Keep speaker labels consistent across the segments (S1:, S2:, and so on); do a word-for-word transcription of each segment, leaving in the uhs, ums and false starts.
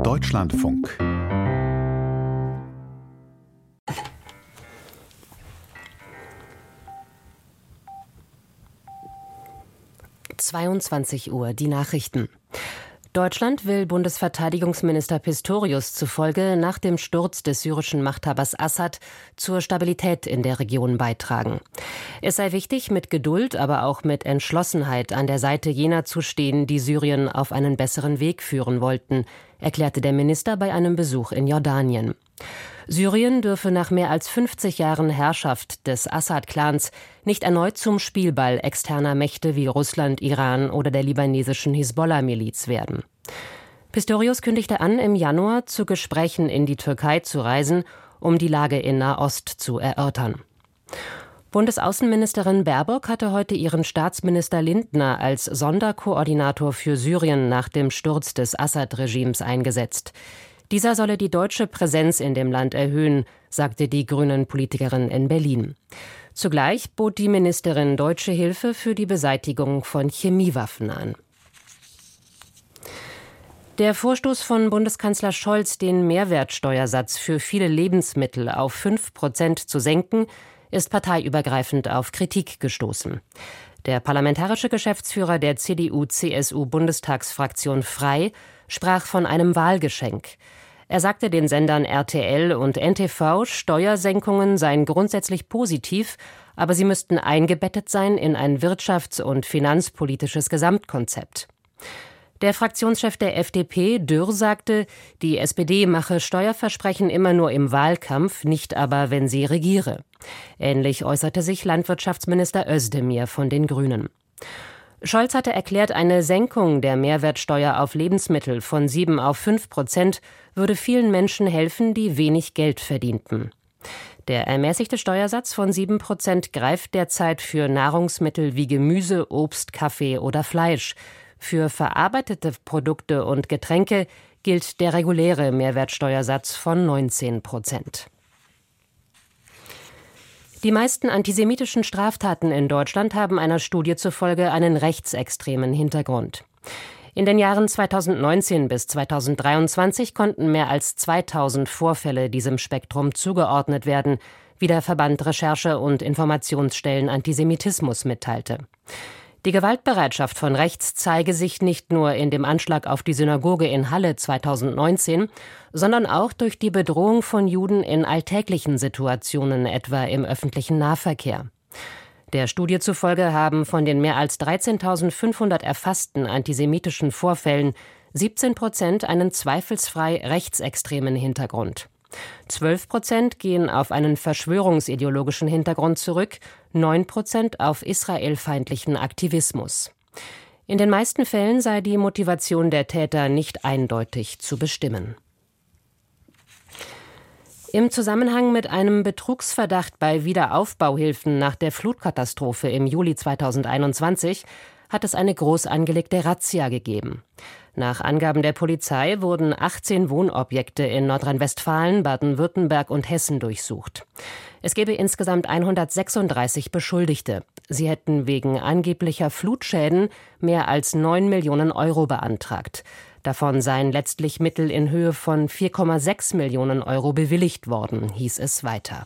S1: Deutschlandfunk.
S2: zweiundzwanzig Uhr, die Nachrichten. Deutschland will Bundesverteidigungsminister Pistorius zufolge nach dem Sturz des syrischen Machthabers Assad zur Stabilität in der Region beitragen. Es sei wichtig, mit Geduld, aber auch mit Entschlossenheit an der Seite jener zu stehen, die Syrien auf einen besseren Weg führen wollten, erklärte der Minister bei einem Besuch in Jordanien. Syrien dürfe nach mehr als fünfzig Jahren Herrschaft des Assad-Clans nicht erneut zum Spielball externer Mächte wie Russland, Iran oder der libanesischen Hisbollah-Miliz werden. Pistorius kündigte an, im Januar zu Gesprächen in die Türkei zu reisen, um die Lage in Nahost zu erörtern. Bundesaußenministerin Baerbock hatte heute ihren Staatsminister Lindner als Sonderkoordinator für Syrien nach dem Sturz des Assad-Regimes eingesetzt. Dieser solle die deutsche Präsenz in dem Land erhöhen, sagte die Grünen-Politikerin in Berlin. Zugleich bot die Ministerin deutsche Hilfe für die Beseitigung von Chemiewaffen an. Der Vorstoß von Bundeskanzler Scholz, den Mehrwertsteuersatz für viele Lebensmittel auf fünf Prozent zu senken, ist parteiübergreifend auf Kritik gestoßen. Der parlamentarische Geschäftsführer der C D U-C S U-Bundestagsfraktion Frei sprach von einem Wahlgeschenk. Er sagte den Sendern R T L und N T V, Steuersenkungen seien grundsätzlich positiv, aber sie müssten eingebettet sein in ein wirtschafts- und finanzpolitisches Gesamtkonzept. Der Fraktionschef der F D P, Dürr, sagte, die S P D mache Steuerversprechen immer nur im Wahlkampf, nicht aber, wenn sie regiere. Ähnlich äußerte sich Landwirtschaftsminister Özdemir von den Grünen. Scholz hatte erklärt, eine Senkung der Mehrwertsteuer auf Lebensmittel von sieben auf fünf Prozent würde vielen Menschen helfen, die wenig Geld verdienten. Der ermäßigte Steuersatz von sieben Prozent greift derzeit für Nahrungsmittel wie Gemüse, Obst, Kaffee oder Fleisch. Für verarbeitete Produkte und Getränke gilt der reguläre Mehrwertsteuersatz von neunzehn Prozent. Die meisten antisemitischen Straftaten in Deutschland haben einer Studie zufolge einen rechtsextremen Hintergrund. In den Jahren zweitausendneunzehn bis zweitausenddreiundzwanzig konnten mehr als zweitausend Vorfälle diesem Spektrum zugeordnet werden, wie der Verband Recherche- und Informationsstellen Antisemitismus mitteilte. Die Gewaltbereitschaft von rechts zeige sich nicht nur in dem Anschlag auf die Synagoge in Halle zweitausendneunzehn, sondern auch durch die Bedrohung von Juden in alltäglichen Situationen, etwa im öffentlichen Nahverkehr. Der Studie zufolge haben von den mehr als dreizehntausendfünfhundert erfassten antisemitischen Vorfällen siebzehn Prozent einen zweifelsfrei rechtsextremen Hintergrund. zwölf Prozent gehen auf einen verschwörungsideologischen Hintergrund zurück, neun Prozent auf israelfeindlichen Aktivismus. In den meisten Fällen sei die Motivation der Täter nicht eindeutig zu bestimmen. Im Zusammenhang mit einem Betrugsverdacht bei Wiederaufbauhilfen nach der Flutkatastrophe im Juli zweitausendeinundzwanzig hat es eine groß angelegte Razzia gegeben. Nach Angaben der Polizei wurden achtzehn Wohnobjekte in Nordrhein-Westfalen, Baden-Württemberg und Hessen durchsucht. Es gebe insgesamt hundertsechsunddreißig Beschuldigte. Sie hätten wegen angeblicher Flutschäden mehr als neun Millionen Euro beantragt. Davon seien letztlich Mittel in Höhe von vier Komma sechs Millionen Euro bewilligt worden, hieß es weiter.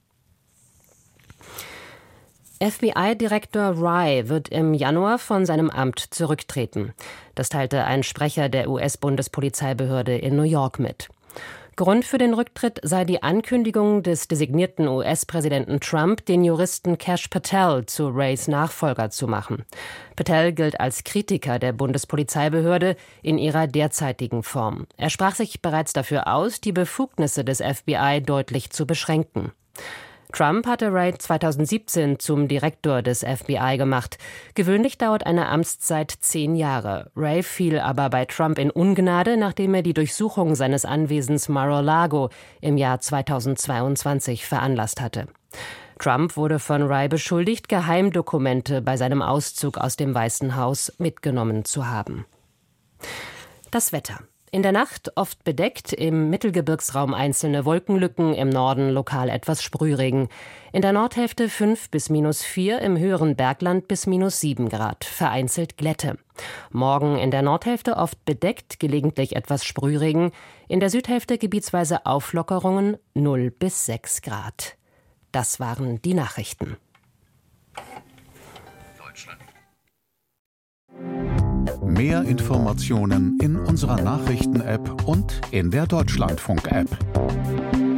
S2: F B I-Direktor Wray wird im Januar von seinem Amt zurücktreten. Das teilte ein Sprecher der U S-Bundespolizeibehörde in New York mit. Grund für den Rücktritt sei die Ankündigung des designierten U S-Präsidenten Trump, den Juristen Kash Patel zu Wrays Nachfolger zu machen. Patel gilt als Kritiker der Bundespolizeibehörde in ihrer derzeitigen Form. Er sprach sich bereits dafür aus, die Befugnisse des F B I deutlich zu beschränken. Trump hatte Wray zweitausendsiebzehn zum Direktor des F B I gemacht. Gewöhnlich dauert eine Amtszeit zehn Jahre. Wray fiel aber bei Trump in Ungnade, nachdem er die Durchsuchung seines Anwesens Mar-a-Lago im Jahr zweitausendzweiundzwanzig veranlasst hatte. Trump wurde von Wray beschuldigt, Geheimdokumente bei seinem Auszug aus dem Weißen Haus mitgenommen zu haben. Das Wetter. In der Nacht oft bedeckt, im Mittelgebirgsraum einzelne Wolkenlücken, im Norden lokal etwas Sprühregen. In der Nordhälfte fünf bis minus vier, im höheren Bergland bis minus sieben Grad, vereinzelt Glätte. Morgen in der Nordhälfte oft bedeckt, gelegentlich etwas Sprühregen. In der Südhälfte gebietsweise Auflockerungen, null bis sechs Grad. Das waren die Nachrichten.
S1: Deutschland. Mehr Informationen in unserer Nachrichten-App und in der Deutschlandfunk-App.